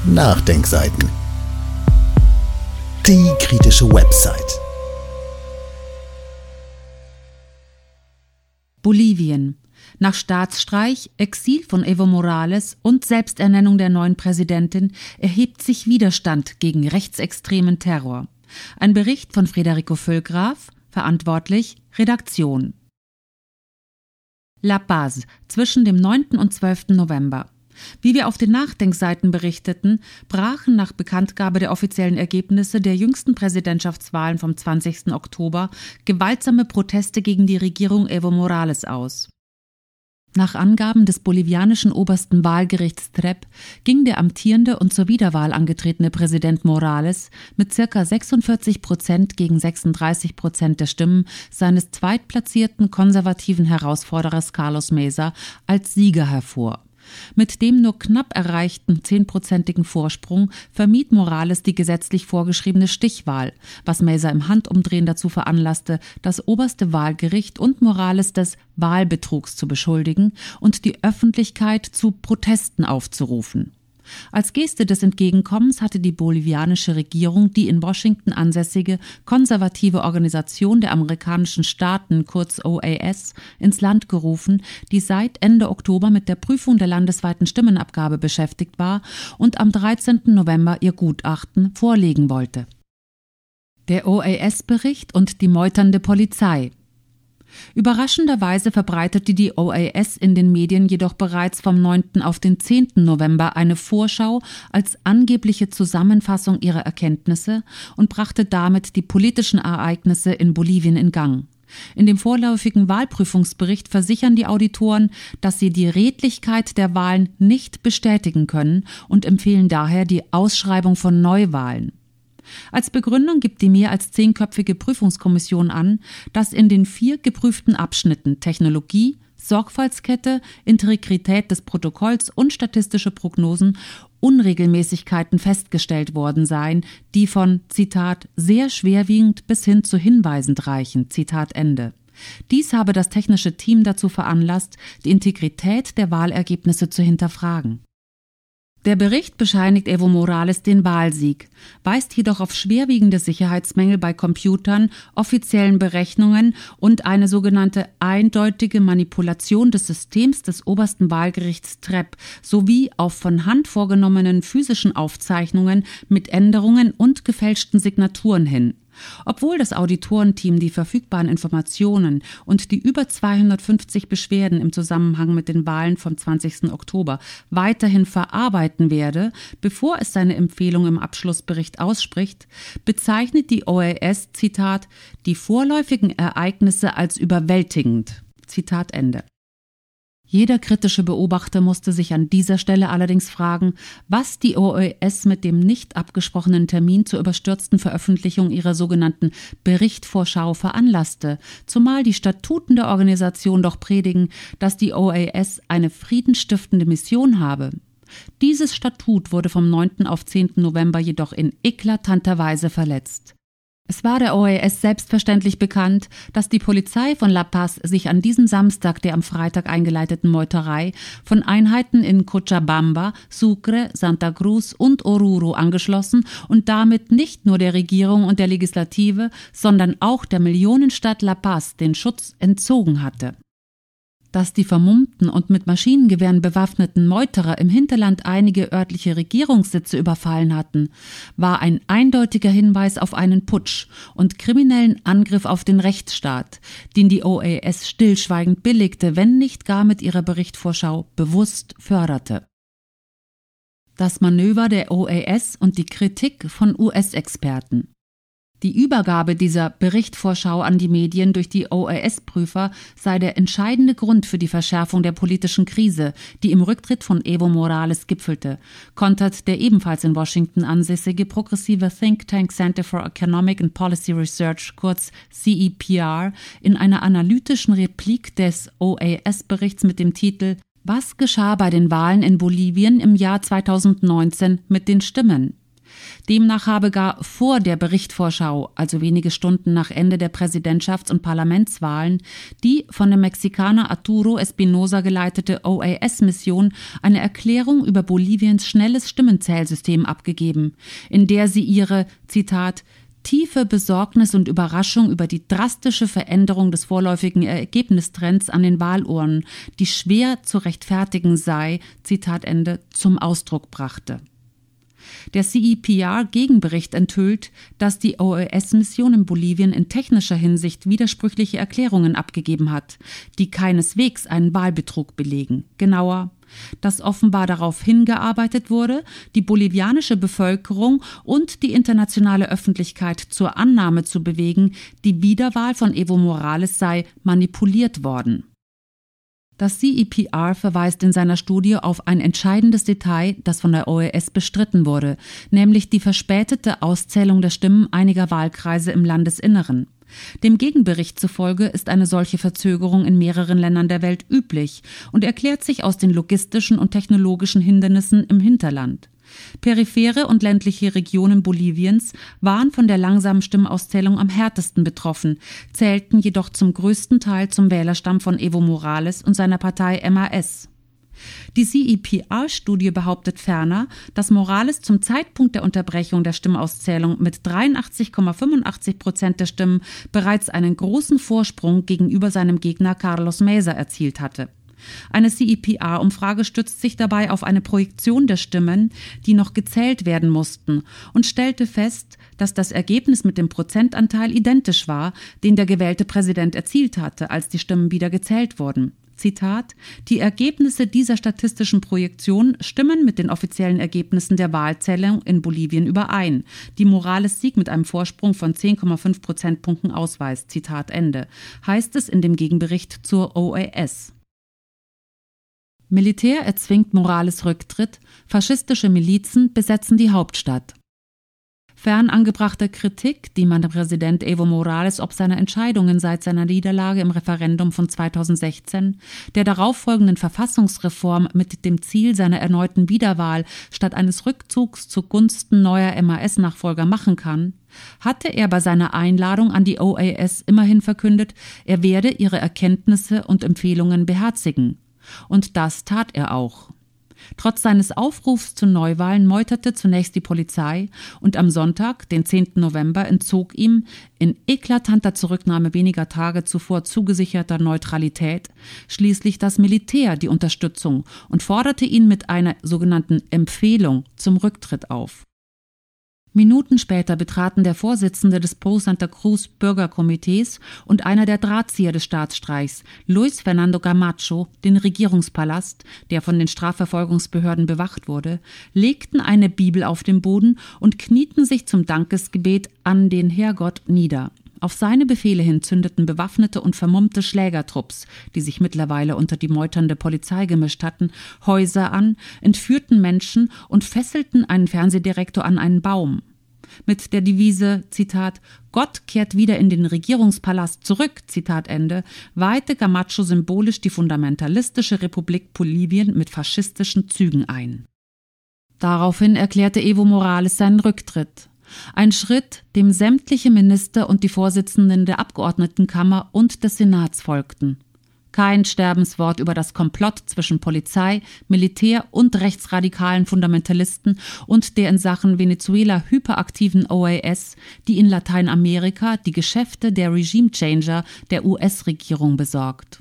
Nachdenkseiten. Die kritische Website. Bolivien. Nach Staatsstreich, Exil von Evo Morales und Selbsternennung der neuen Präsidentin erhebt sich Widerstand gegen rechtsextremen Terror. Ein Bericht von Federico Füllgraf, verantwortlich, Redaktion. La Paz, zwischen dem 9. und 12. November. Wie wir auf den Nachdenkseiten berichteten, brachen nach Bekanntgabe der offiziellen Ergebnisse der jüngsten Präsidentschaftswahlen vom 20. Oktober gewaltsame Proteste gegen die Regierung Evo Morales aus. Nach Angaben des bolivianischen obersten Wahlgerichts TREP ging der amtierende und zur Wiederwahl angetretene Präsident Morales mit ca. 46% gegen 36% der Stimmen seines zweitplatzierten konservativen Herausforderers Carlos Mesa als Sieger hervor. Mit dem nur knapp erreichten 10%igen Vorsprung vermied Morales die gesetzlich vorgeschriebene Stichwahl, was Mesa im Handumdrehen dazu veranlasste, das oberste Wahlgericht und Morales des Wahlbetrugs zu beschuldigen und die Öffentlichkeit zu Protesten aufzurufen. Als Geste des Entgegenkommens hatte die bolivianische Regierung die in Washington ansässige konservative Organisation der amerikanischen Staaten, kurz OAS, ins Land gerufen, die seit Ende Oktober mit der Prüfung der landesweiten Stimmenabgabe beschäftigt war und am 13. November ihr Gutachten vorlegen wollte. Der OAS-Bericht und die meuternde Polizei. Überraschenderweise verbreitete die OAS in den Medien jedoch bereits vom 9. auf den 10. November eine Vorschau als angebliche Zusammenfassung ihrer Erkenntnisse und brachte damit die politischen Ereignisse in Bolivien in Gang. In dem vorläufigen Wahlprüfungsbericht versichern die Auditoren, dass sie die Redlichkeit der Wahlen nicht bestätigen können und empfehlen daher die Ausschreibung von Neuwahlen. Als Begründung gibt die mehr als 10-köpfige Prüfungskommission an, dass in den 4 geprüften Abschnitten Technologie, Sorgfaltskette, Integrität des Protokolls und statistische Prognosen Unregelmäßigkeiten festgestellt worden seien, die von, Zitat, sehr schwerwiegend bis hin zu hinweisend reichen, Zitat Ende. Dies habe das technische Team dazu veranlasst, die Integrität der Wahlergebnisse zu hinterfragen. Der Bericht bescheinigt Evo Morales den Wahlsieg, weist jedoch auf schwerwiegende Sicherheitsmängel bei Computern, offiziellen Berechnungen und eine sogenannte eindeutige Manipulation des Systems des obersten Wahlgerichts TREP sowie auf von Hand vorgenommenen physischen Aufzeichnungen mit Änderungen und gefälschten Signaturen hin. Obwohl das Auditorenteam die verfügbaren Informationen und die über 250 Beschwerden im Zusammenhang mit den Wahlen vom 20. Oktober weiterhin verarbeiten werde, bevor es seine Empfehlung im Abschlussbericht ausspricht, bezeichnet die OAS, Zitat, die vorläufigen Ereignisse als überwältigend. Zitat Ende. Jeder kritische Beobachter musste sich an dieser Stelle allerdings fragen, was die OAS mit dem nicht abgesprochenen Termin zur überstürzten Veröffentlichung ihrer sogenannten Berichtvorschau veranlasste, zumal die Statuten der Organisation doch predigen, dass die OAS eine friedensstiftende Mission habe. Dieses Statut wurde vom 9. auf 10. November jedoch in eklatanter Weise verletzt. Es war der OAS selbstverständlich bekannt, dass die Polizei von La Paz sich an diesem Samstag der am Freitag eingeleiteten Meuterei von Einheiten in Cochabamba, Sucre, Santa Cruz und Oruro angeschlossen und damit nicht nur der Regierung und der Legislative, sondern auch der Millionenstadt La Paz den Schutz entzogen hatte. Dass die vermummten und mit Maschinengewehren bewaffneten Meuterer im Hinterland einige örtliche Regierungssitze überfallen hatten, war ein eindeutiger Hinweis auf einen Putsch und kriminellen Angriff auf den Rechtsstaat, den die OAS stillschweigend billigte, wenn nicht gar mit ihrer Berichtvorschau bewusst förderte. Das Manöver der OAS und die Kritik von US-Experten. Die Übergabe dieser Berichtvorschau an die Medien durch die OAS-Prüfer sei der entscheidende Grund für die Verschärfung der politischen Krise, die im Rücktritt von Evo Morales gipfelte, kontert der ebenfalls in Washington ansässige progressive Think Tank Center for Economic and Policy Research, kurz CEPR, in einer analytischen Replik des OAS-Berichts mit dem Titel »Was geschah bei den Wahlen in Bolivien im Jahr 2019 mit den Stimmen?« Demnach habe gar vor der Berichtvorschau, also wenige Stunden nach Ende der Präsidentschafts- und Parlamentswahlen, die von dem Mexikaner Arturo Espinosa geleitete OAS-Mission eine Erklärung über Boliviens schnelles Stimmenzählsystem abgegeben, in der sie ihre, Zitat, tiefe Besorgnis und Überraschung über die drastische Veränderung des vorläufigen Ergebnistrends an den Wahlurnen, die schwer zu rechtfertigen sei, Zitat Ende, zum Ausdruck brachte. Der CEPR-Gegenbericht enthüllt, dass die OAS-Mission in Bolivien in technischer Hinsicht widersprüchliche Erklärungen abgegeben hat, die keineswegs einen Wahlbetrug belegen. Genauer, dass offenbar darauf hingearbeitet wurde, die bolivianische Bevölkerung und die internationale Öffentlichkeit zur Annahme zu bewegen, die Wiederwahl von Evo Morales sei manipuliert worden. Das CEPR verweist in seiner Studie auf ein entscheidendes Detail, das von der OAS bestritten wurde, nämlich die verspätete Auszählung der Stimmen einiger Wahlkreise im Landesinneren. Dem Gegenbericht zufolge ist eine solche Verzögerung in mehreren Ländern der Welt üblich und erklärt sich aus den logistischen und technologischen Hindernissen im Hinterland. Periphere und ländliche Regionen Boliviens waren von der langsamen Stimmauszählung am härtesten betroffen, zählten jedoch zum größten Teil zum Wählerstamm von Evo Morales und seiner Partei MAS. Die CEPR-Studie behauptet ferner, dass Morales zum Zeitpunkt der Unterbrechung der Stimmauszählung mit 83,85% der Stimmen bereits einen großen Vorsprung gegenüber seinem Gegner Carlos Mesa erzielt hatte. Eine CEPR-Umfrage stützt sich dabei auf eine Projektion der Stimmen, die noch gezählt werden mussten, und stellte fest, dass das Ergebnis mit dem Prozentanteil identisch war, den der gewählte Präsident erzielt hatte, als die Stimmen wieder gezählt wurden. Zitat: Die Ergebnisse dieser statistischen Projektion stimmen mit den offiziellen Ergebnissen der Wahlzählung in Bolivien überein, die Morales Sieg mit einem Vorsprung von 10,5 Prozentpunkten ausweist. Zitat Ende, heißt es in dem Gegenbericht zur OAS. Militär erzwingt Morales Rücktritt, faschistische Milizen besetzen die Hauptstadt. Fern angebrachter Kritik, die man dem Präsident Evo Morales ob seiner Entscheidungen seit seiner Niederlage im Referendum von 2016, der darauffolgenden Verfassungsreform mit dem Ziel seiner erneuten Wiederwahl statt eines Rückzugs zugunsten neuer MAS-Nachfolger machen kann, hatte er bei seiner Einladung an die OAS immerhin verkündet, er werde ihre Erkenntnisse und Empfehlungen beherzigen. Und das tat er auch. Trotz seines Aufrufs zu Neuwahlen meuterte zunächst die Polizei und am Sonntag, den 10. November, entzog ihm, in eklatanter Zurücknahme weniger Tage zuvor zugesicherter Neutralität, schließlich das Militär die Unterstützung und forderte ihn mit einer sogenannten Empfehlung zum Rücktritt auf. Minuten später betraten der Vorsitzende des Pro Santa Cruz Bürgerkomitees und einer der Drahtzieher des Staatsstreichs, Luis Fernando Camacho, den Regierungspalast, der von den Strafverfolgungsbehörden bewacht wurde, legten eine Bibel auf den Boden und knieten sich zum Dankesgebet an den Herrgott nieder. Auf seine Befehle hin zündeten bewaffnete und vermummte Schlägertrupps, die sich mittlerweile unter die meuternde Polizei gemischt hatten, Häuser an, entführten Menschen und fesselten einen Fernsehdirektor an einen Baum. Mit der Devise, Zitat, Gott kehrt wieder in den Regierungspalast zurück, Zitat Ende, weihte Camacho symbolisch die fundamentalistische Republik Bolivien mit faschistischen Zügen ein. Daraufhin erklärte Evo Morales seinen Rücktritt. Ein Schritt, dem sämtliche Minister und die Vorsitzenden der Abgeordnetenkammer und des Senats folgten. Kein Sterbenswort über das Komplott zwischen Polizei, Militär und rechtsradikalen Fundamentalisten und der in Sachen Venezuela hyperaktiven OAS, die in Lateinamerika die Geschäfte der Regime-Changer der US-Regierung besorgt.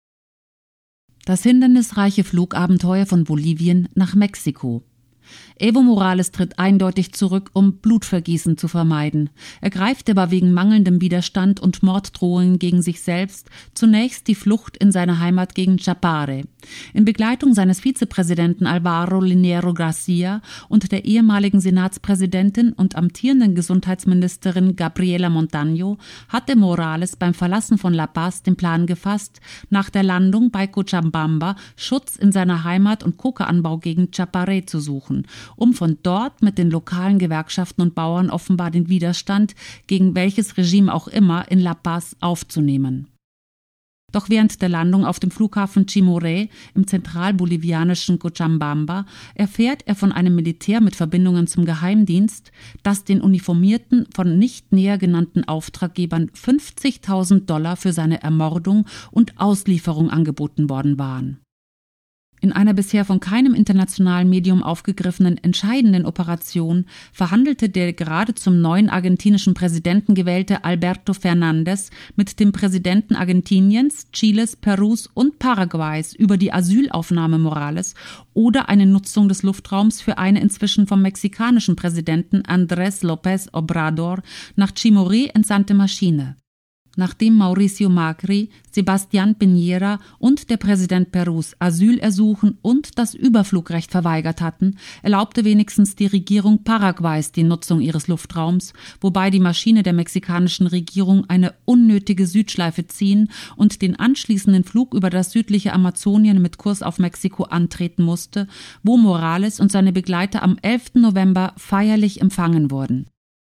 Das hindernisreiche Flugabenteuer von Bolivien nach Mexiko. Evo Morales tritt eindeutig zurück, um Blutvergießen zu vermeiden. Er greift aber wegen mangelndem Widerstand und Morddrohungen gegen sich selbst zunächst die Flucht in seine Heimatgegend Chapare. In Begleitung seines Vizepräsidenten Alvaro Linero Garcia und der ehemaligen Senatspräsidentin und amtierenden Gesundheitsministerin Gabriela Montaño hatte Morales beim Verlassen von La Paz den Plan gefasst, nach der Landung bei Cochabamba Schutz in seiner Heimat- und Coca-Anbaugegend Chapare zu suchen, um von dort mit den lokalen Gewerkschaften und Bauern offenbar den Widerstand gegen welches Regime auch immer in La Paz aufzunehmen. Doch während der Landung auf dem Flughafen Chimoré im zentralbolivianischen Cochabamba erfährt er von einem Militär mit Verbindungen zum Geheimdienst, dass den Uniformierten von nicht näher genannten Auftraggebern $50.000 für seine Ermordung und Auslieferung angeboten worden waren. In einer bisher von keinem internationalen Medium aufgegriffenen entscheidenden Operation verhandelte der gerade zum neuen argentinischen Präsidenten gewählte Alberto Fernández mit dem Präsidenten Argentiniens, Chiles, Perus und Paraguays über die Asylaufnahme Morales oder eine Nutzung des Luftraums für eine inzwischen vom mexikanischen Präsidenten Andrés López Obrador nach Chimoré entsandte Maschine. Nachdem Mauricio Macri, Sebastián Piñera und der Präsident Perus Asyl ersuchen und das Überflugrecht verweigert hatten, erlaubte wenigstens die Regierung Paraguays die Nutzung ihres Luftraums, wobei die Maschine der mexikanischen Regierung eine unnötige Südschleife ziehen und den anschließenden Flug über das südliche Amazonien mit Kurs auf Mexiko antreten musste, wo Morales und seine Begleiter am 11. November feierlich empfangen wurden.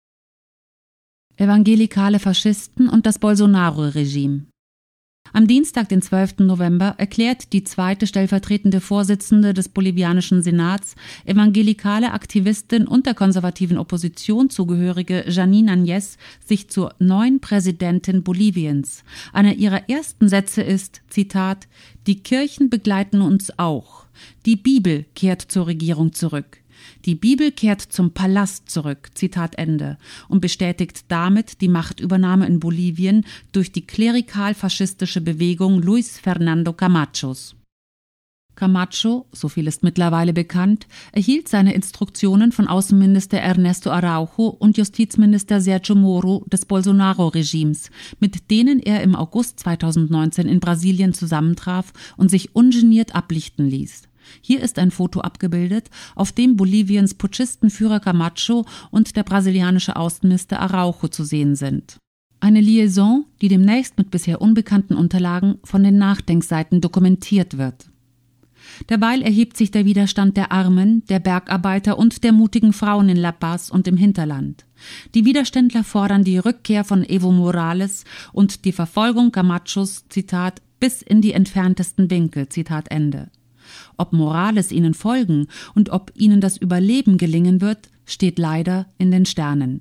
Evangelikale Faschisten und das Bolsonaro-Regime. Am Dienstag, den 12. November, erklärt die zweite stellvertretende Vorsitzende des bolivianischen Senats, evangelikale Aktivistin und der konservativen Opposition zugehörige Janine Áñez, sich zur neuen Präsidentin Boliviens. Einer ihrer ersten Sätze ist, Zitat, „Die Kirchen begleiten uns auch. Die Bibel kehrt zur Regierung zurück. Die Bibel kehrt zum Palast zurück“, Zitat Ende, und bestätigt damit die Machtübernahme in Bolivien durch die klerikal-faschistische Bewegung Luis Fernando Camachos. Camacho, so viel ist mittlerweile bekannt, erhielt seine Instruktionen von Außenminister Ernesto Araujo und Justizminister Sergio Moro des Bolsonaro-Regimes, mit denen er im August 2019 in Brasilien zusammentraf und sich ungeniert ablichten ließ. Hier ist ein Foto abgebildet, auf dem Boliviens Putschistenführer Camacho und der brasilianische Außenminister Araujo zu sehen sind. Eine Liaison, die demnächst mit bisher unbekannten Unterlagen von den Nachdenkseiten dokumentiert wird. Derweil erhebt sich der Widerstand der Armen, der Bergarbeiter und der mutigen Frauen in La Paz und im Hinterland. Die Widerständler fordern die Rückkehr von Evo Morales und die Verfolgung Camachos, Zitat, bis in die entferntesten Winkel, Zitat Ende. Ob Morales ihnen folgen und ob ihnen das Überleben gelingen wird, steht leider in den Sternen.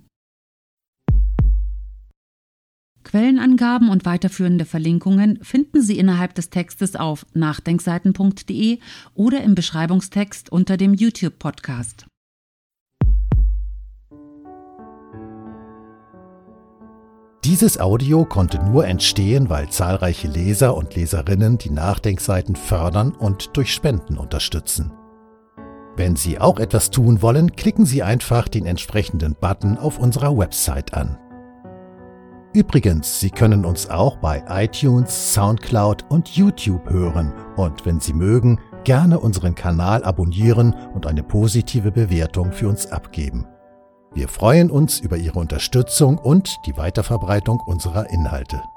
Quellenangaben und weiterführende Verlinkungen finden Sie innerhalb des Textes auf nachdenkseiten.de oder im Beschreibungstext unter dem YouTube-Podcast. Dieses Audio konnte nur entstehen, weil zahlreiche Leser und Leserinnen die Nachdenkseiten fördern und durch Spenden unterstützen. Wenn Sie auch etwas tun wollen, klicken Sie einfach den entsprechenden Button auf unserer Website an. Übrigens, Sie können uns auch bei iTunes, Soundcloud und YouTube hören und wenn Sie mögen, gerne unseren Kanal abonnieren und eine positive Bewertung für uns abgeben. Wir freuen uns über Ihre Unterstützung und die Weiterverbreitung unserer Inhalte.